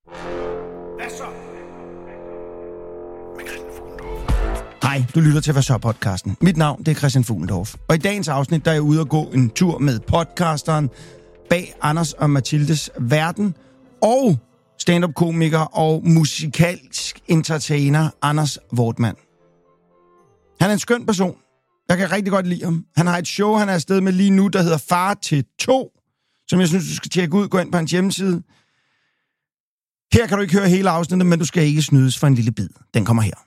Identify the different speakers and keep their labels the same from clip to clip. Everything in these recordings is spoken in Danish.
Speaker 1: Hvad så?
Speaker 2: Hej, du lytter til Hvad så podcasten. Mit navn det er Christian Fuglendorf. Og i dagens afsnit der er jeg ude at gå en tur med podcasteren bag Anders og Mathildes verden og stand-up-komiker og musikalsk entertainer Anders Wortmann. Han er en skøn person. Jeg kan rigtig godt lide ham. Han har et show, han er afsted med lige nu, der hedder Far til 2, som jeg synes, du skal tjekke ud. Gå ind på hans hjemmeside. Her kan du ikke høre hele afsnittet, men du skal ikke snydes for en lille bid. Den kommer her.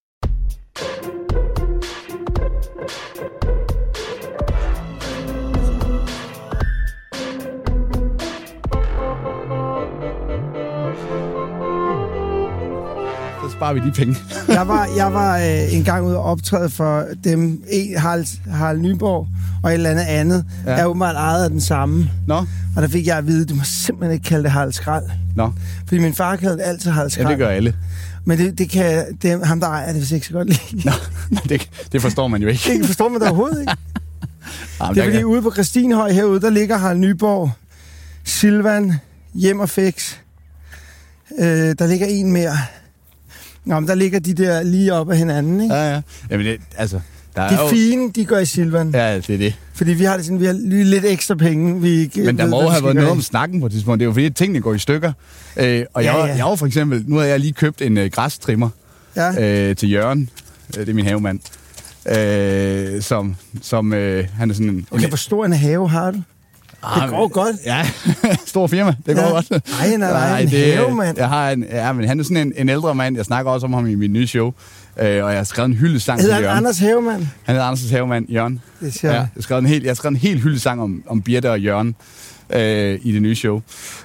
Speaker 3: Sparer vi de penge.
Speaker 4: jeg var en gang ude og optræde for dem, Harald Nyborg og et eller andet er åbenbart ejet af den samme.
Speaker 3: Nå.
Speaker 4: Og der fik jeg at vide, du må simpelthen ikke kalde det Harald Skrald.
Speaker 3: Nå.
Speaker 4: Fordi min far kaldte det altid Harald Skrald.
Speaker 3: Ja, det gør alle.
Speaker 4: Men ham, der ejer det, hvis ikke så godt lide.
Speaker 3: Nå, det forstår man jo ikke.
Speaker 4: Det forstår man da overhovedet ikke.
Speaker 3: Jamen,
Speaker 4: det er fordi ude på Christinehøj herude, der ligger Harald Nyborg, Silvan, Hjem og Fix. Der ligger en mere. Nå, men der ligger de der lige op ad hinanden, ikke?
Speaker 3: Ja. Jamen, det, altså... Der
Speaker 4: de fine, de går i Silvan.
Speaker 3: Ja, det er det.
Speaker 4: Fordi vi har det sådan, vi har lige lidt ekstra penge, vi ikke.
Speaker 3: Men der må have været noget om snakken på det tidspunkt. Det er jo fordi, tingene går i stykker. Og jeg har for eksempel... Nu har jeg lige købt en græstrimmer til Jørgen. Det er min havemand. Som han er sådan en...
Speaker 4: Okay, hvor stor en have har du? Det går godt.
Speaker 3: Ja, stor firma. Det går godt.
Speaker 4: Nej, en havemand.
Speaker 3: Jeg har men han er sådan en ældre mand. Jeg snakker også om ham i mit nye show. Og jeg har skrevet en hyldesang til Jørgen.
Speaker 4: Hedder han Anders Havemand?
Speaker 3: Han hedder Anders' havemand, Jørgen. Jeg har skrevet en helt hyldesang om Birte og Jørgen i det nye show.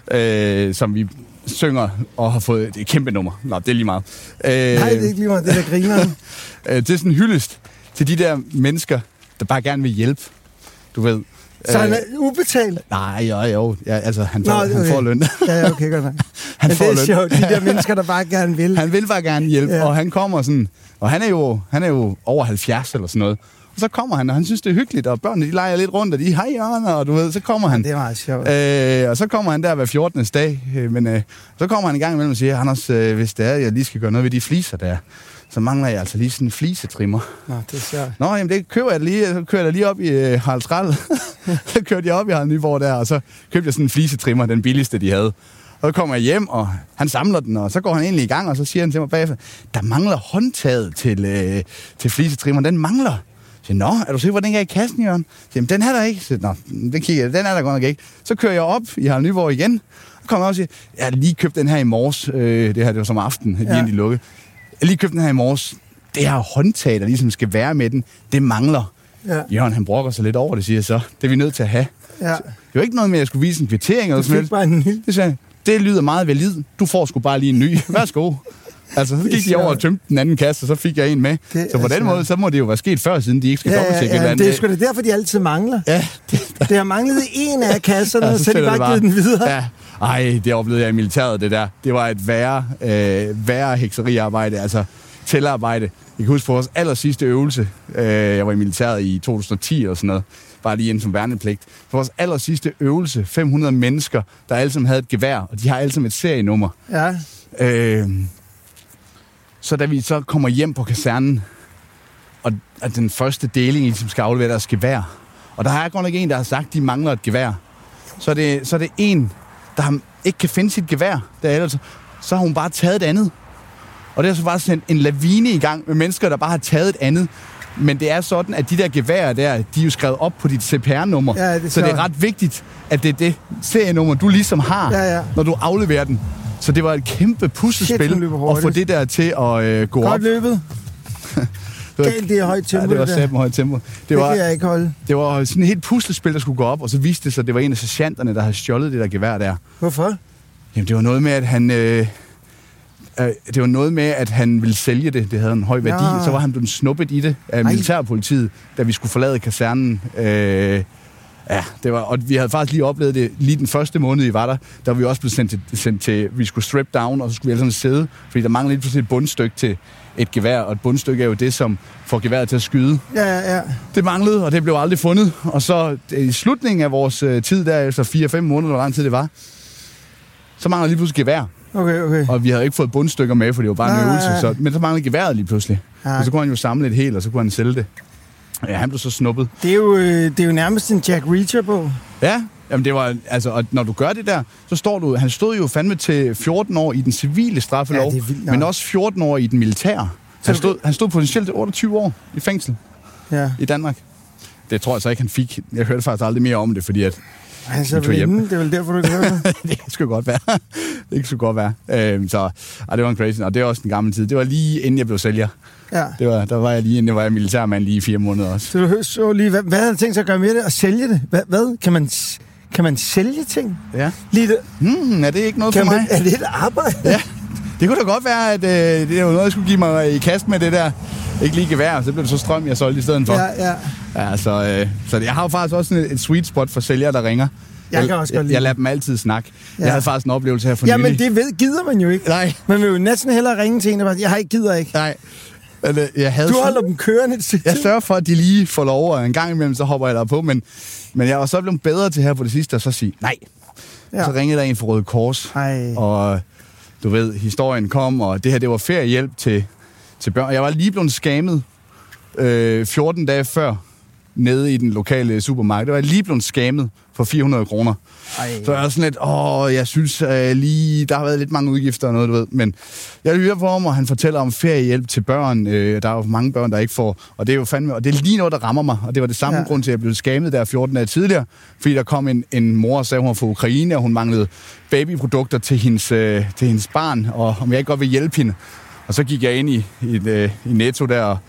Speaker 3: Som vi synger og har fået et kæmpe nummer. Nå, det er lige meget.
Speaker 4: Nej, det er ikke lige meget. Det er der griner.
Speaker 3: Det er sådan en hyldest til de der mennesker, der bare gerne vil hjælpe. Du ved.
Speaker 4: Så han er ubetalt?
Speaker 3: Nej, jo. Ja, altså, han får løn.
Speaker 4: Ja, okay, godt nok.
Speaker 3: Han får
Speaker 4: det er sjovt, de der mennesker, der bare gerne vil.
Speaker 3: Han vil bare gerne hjælpe, og han kommer sådan... Og han er jo over 70 eller sådan noget. Og så kommer han, og han synes, det er hyggeligt, og børnene, de leger lidt rundt, og de hej Jørgen, og du ved, så kommer han.
Speaker 4: Det er meget sjovt.
Speaker 3: Og så kommer han der hver 14. dag, men så kommer han en gang imellem og siger, Anders, hvis det er, jeg lige skal gøre noget ved de fliser der, så mangler jeg altså lige sådan en flisetrimmer.
Speaker 4: Nå, det er sjovt.
Speaker 3: Nå, jamen det køber jeg lige, så kører jeg lige op i Harald Skrald. Så kørte jeg op i Harald Nyborg der, og så købte jeg sådan en flisetrimmer, den billigste, de havde. Og så kommer jeg hjem, og han samler den, og så går han egentlig i gang, og så siger han til mig bagefter, der mangler håndtaget til flisetrimmeren, den mangler. Så nå, er du sikker på, den er i kassen, Jørgen? Så, den er der ikke. Så, nå, den kigger jeg, den er der godt nok ikke. Så kører jeg op i Harald Nyborg igen, og kommer jeg også og siger, jeg har lige købt den her i morges, det var som aften, lige inden de lukkede. Jeg har lige købt den her i morges. Det her håndtag, der ligesom skal være med den, det mangler. Ja. Jørgen, han brokker sig lidt over det, siger så. Det er vi nødt til at have. Ja. Det var ikke noget med, at jeg skulle vise en kvittering.
Speaker 4: Du fik bare en ny.
Speaker 3: Det sagde jeg, det lyder meget valid. Du får sgu bare lige en ny. Værsgo. Altså, så gik de over og tømte den anden kasse, og så fik jeg en med. Så på den måde, så må det jo være sket før, siden de ikke skal dobbelttjekke et eller andet.
Speaker 4: Det er sgu det derfor, de altid mangler. Ja. Det har manglet en af kasserne, og så har de bare givet den videre.
Speaker 3: Ja. Ej, det oplevede jeg i militæret, det der. Det var et værre hekseriarbejde, altså tællerarbejde. Jeg kan huske på vores aller sidste øvelse. Jeg var i militæret i 2010 eller sådan noget. Bare lige inden som værnepligt. For vores aller sidste øvelse, 500 mennesker, der alle sammen havde et gevær, og de har alle sammen et serienummer.
Speaker 4: Ja.
Speaker 3: Så da vi så kommer hjem på kasernen, og den første deling, ligesom skal aflevere deres gevær, og der er godt nok en, der har sagt, at de mangler et gevær. Så er det en, der ikke kan finde sit gevær. Så har hun bare taget et andet. Og det er så bare sendt en lavine i gang med mennesker, der bare har taget et andet. Men det er sådan, at de der geværer der, de er jo skrevet op på dit CPR-nummer. Ja, så det er ret vigtigt, at det er det serienummer, du ligesom har, når du afleverer den. Så det var et kæmpe puslespil at få det der til at gå op.
Speaker 4: Godt løbet. Galt, det er højt tempo.
Speaker 3: Ja, det var sat med højt tempo.
Speaker 4: Det kan jeg ikke holde.
Speaker 3: Det var sådan et helt puslespil, der skulle gå op, og så viste det sig, at det var en af sergeanterne, der havde stjålet det der gevær der.
Speaker 4: Hvorfor?
Speaker 3: Jamen, det var noget med, at han... det var noget med, at han ville sælge det. Det havde en høj værdi. Ja. Så var han blevet snuppet i det af militærpolitiet, da vi skulle forlade kasernen. Det var, og vi havde faktisk lige oplevet det lige den første måned, vi var der. Der var vi også blevet sendt til vi skulle strip down, og så skulle vi alle sammen sidde, fordi der manglede lige pludselig et bundstykke til et gevær, og et bundstykke er jo det, som får geværet til at skyde.
Speaker 4: Ja.
Speaker 3: Det manglede, og det blev aldrig fundet. Og så i slutningen af vores tid der, efter 4-5 måneder, hvor lang tid det var, så mangler lige pludselig gevær.
Speaker 4: Okay.
Speaker 3: Og vi havde ikke fået bundstykker med, for det var bare en øvelse. Men så manglede geværet lige pludselig. Ja. Og så kunne han jo samle et helt, og så kunne han sælge det. Ja, han blev så snuppet.
Speaker 4: Det er jo nærmest en Jack Reacher-bog.
Speaker 3: Ja, jamen det var, altså, og når du gør det der, så står du, han stod jo fandme til 14 år i den civile straffelov, men også 14 år i den militære. Han stod potentielt til 28 år i fængsel i Danmark. Det tror jeg så ikke, han fik. Jeg hørte faktisk aldrig mere om det, fordi at
Speaker 4: han så inde, det er vel derfor, du kan høre det?
Speaker 3: Det skulle godt være. Det skulle godt være. Det var en crazy, og det var også den gamle tid. Det var lige inden jeg blev sælger. Ja. Der var jeg lige inden jeg var militærmand lige i 4 måneder også.
Speaker 4: Så du så lige, hvad havde du tænkt sig at gøre med det og sælge det? Hvad? Kan man sælge ting?
Speaker 3: Ja.
Speaker 4: Lige det.
Speaker 3: Er det ikke noget for mig?
Speaker 4: Er det et arbejde?
Speaker 3: Ja. Det kunne da godt være, at det var noget, jeg skulle give mig i kast med det der. Ikke lige gevær, så blev det så strøm, jeg solgte i stedet for. Ja. Så jeg har jo faktisk også et sweet spot for sælgere, der ringer.
Speaker 4: Jeg kan også godt lide.
Speaker 3: Jeg lader dem altid snakke. Ja. Jeg havde faktisk en oplevelse her for nylig.
Speaker 4: Ja, men det gider man jo ikke.
Speaker 3: Nej.
Speaker 4: Man vil jo næsten hellere ringe til en, og jeg gider ikke.
Speaker 3: Nej.
Speaker 4: Du holder dem kørende til.
Speaker 3: Jeg sørger for, at de lige får lov, og en gang imellem, så hopper jeg der på. Men jeg var så blevet bedre til her på det sidste, og så sige nej. Ja. Så ringede der en fra Røde Kors, og du ved, historien kom, og det her, det var feriehjælp til børn. Jeg var lige blevet scammet 14 dage før, nede i den lokale supermarked. Det var lige blevet scammet for 400 kroner. Så jeg var sådan lidt, jeg synes lige, der har været lidt mange udgifter og noget, du ved. Men jeg lytter på ham, og han fortæller om feriehjælp til børn. Der er jo mange børn, der ikke får. Og det er jo fandme, og det er lige noget, der rammer mig. Og det var det samme grund til, at jeg blev scammet der 14 dage tidligere. Fordi der kom en mor og sagde, hun var fra Ukraine, og hun manglede babyprodukter til hendes barn, og om jeg ikke godt vil hjælpe hende. Og så gik jeg ind i Netto der, og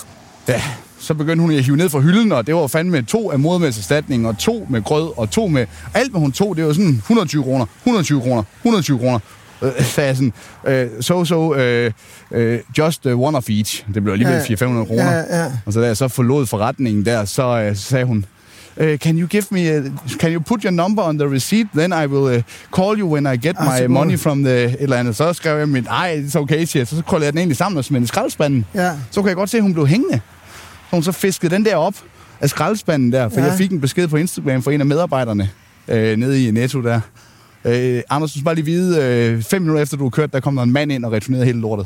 Speaker 3: så begyndte hun at hive ned fra hylden, og det var fandme 2 af modermældserstatning, og 2 med grød, og 2 med... Alt, hvad hun tog, det var sådan 120 kroner, 120 kroner, 120 kroner. Så jeg sådan, just one of each. Det blev alligevel 400-500 kroner. Ja. Og så da jeg så forlod forretningen der, så sagde hun, can you put your number on the receipt, then I will call you when I get my money from the et eller andet. Så skrev jeg it's okay, siger. Så krøllede jeg den egentlig sammen og smed i skraldespanden. Ja. Så kunne jeg godt se, at hun blev hængende. Så hun så fiskede den der op af skraldespanden der, for jeg fik en besked på Instagram fra en af medarbejderne nede i Netto der. Anders, du skal bare lige vide, 5 minutter efter du har kørt, der kom der en mand ind og returnerede hele lortet.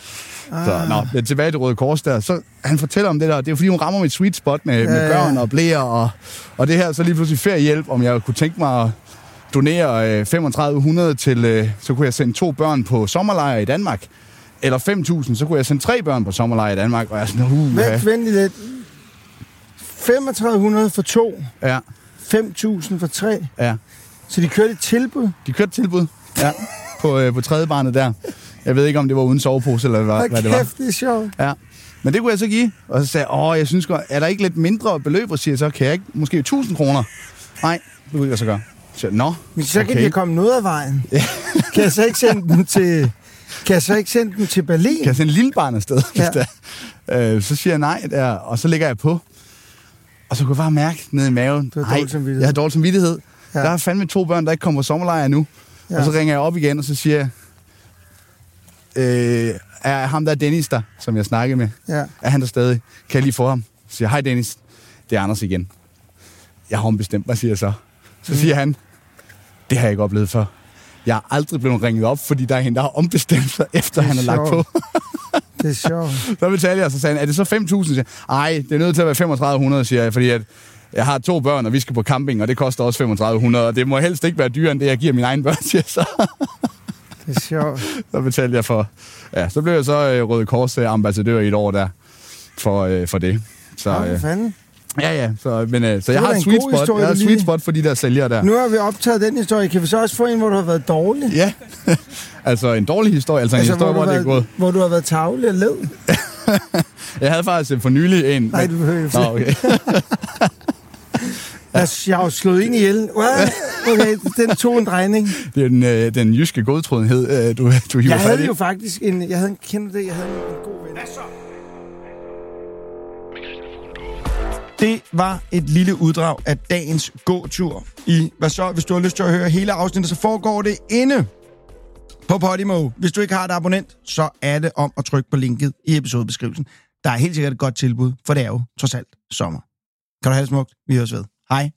Speaker 3: Så tilbage til Røde Kors der. Så han fortæller om det der. Det er fordi, hun rammer mit sweet spot med børn og blæer og det her. Så lige pludselig feriehjælp, om jeg kunne tænke mig at donere 3500 til, så kunne jeg sende 2 børn på sommerlejr i Danmark. Eller 5.000, så kunne jeg sende 3 børn på sommerlejr i Danmark. Og jeg er sådan,
Speaker 4: Vent lidt. 3500 for 2.
Speaker 3: Ja.
Speaker 4: 5.000 for 3.
Speaker 3: Ja.
Speaker 4: Så de kørte et tilbud?
Speaker 3: De kørte et tilbud, ja. på tredje barnet der. Jeg ved ikke, om det var uden sovepose, eller hvad det var.
Speaker 4: Kæft, det er sjovt.
Speaker 3: Ja. Men det kunne jeg så give. Og så sagde jeg, jeg synes godt, er der ikke lidt mindre beløb? Og siger så, kan jeg ikke, måske 1.000 kroner? Nej, det kunne jeg så gøre. Så,
Speaker 4: men så kan de komme noget af vejen. Ja. Kan jeg så ikke sende dem til Berlin?
Speaker 3: Kan jeg sende lille barn afsted? Ja. Så siger jeg nej der, og så lægger jeg på. Og så kunne jeg bare mærke ned i maven. Jeg har dårlig samvittighed. Ja. Der er fandme 2 børn, der ikke kommer på sommerlejr nu. Ja. Og så ringer jeg op igen, og så siger jeg, er ham der Dennis der, som jeg snakkede med, er han der stadig? Kan jeg lige få ham? Så siger jeg, hej Dennis, det er Anders igen. Jeg har ombestemt, hvad siger jeg så? Så siger han, det har jeg ikke oplevet før. Jeg har aldrig blevet ringet op, fordi der er hende, der har ombestemt sig, efter han har lagt på.
Speaker 4: Det er sjovt.
Speaker 3: Så betalte jeg, så sagde han, er det så 5.000? Så ej, det er nødt til at være 3.500, siger jeg, fordi at jeg har 2 børn, og vi skal på camping, og det koster også 3.500, og det må helst ikke være dyrere, end det, jeg giver mine egne børn, siger så.
Speaker 4: Det er sjovt.
Speaker 3: Så betalte jeg for... Ja, så blev jeg så Røde Kors ambassadør i et år der, for det. Så,
Speaker 4: hvad fanden?
Speaker 3: Ja, så jeg har et sweet spot. Historie, jeg har et sweet spot for de der sælgere der.
Speaker 4: Nu har vi optaget den historie. Kan vi så også få en, hvor du har været dårlig?
Speaker 3: Ja, altså en dårlig historie, en historie, hvor det er gået.
Speaker 4: Hvor du har været tavlig og led?
Speaker 3: Jeg havde faktisk for nylig en...
Speaker 4: Nej, du behøver ikke.
Speaker 3: Okay.
Speaker 4: Jeg har slået ind ihjel. Okay, den tog en drejning.
Speaker 3: Det er den jyske godtrodenhed, du hiver fat i.
Speaker 4: Jeg havde jo faktisk en god ven.
Speaker 2: Det var et lille uddrag af dagens gåtur i Hvad så? Hvis du har lyst til at høre hele afsnittet, så foregår det inde på Podimo. Hvis du ikke har et abonnent, så er det om at trykke på linket i episodebeskrivelsen. Der er helt sikkert et godt tilbud, for det er jo trods alt sommer. Kan du have det smukt? Vi høres ved. Hej.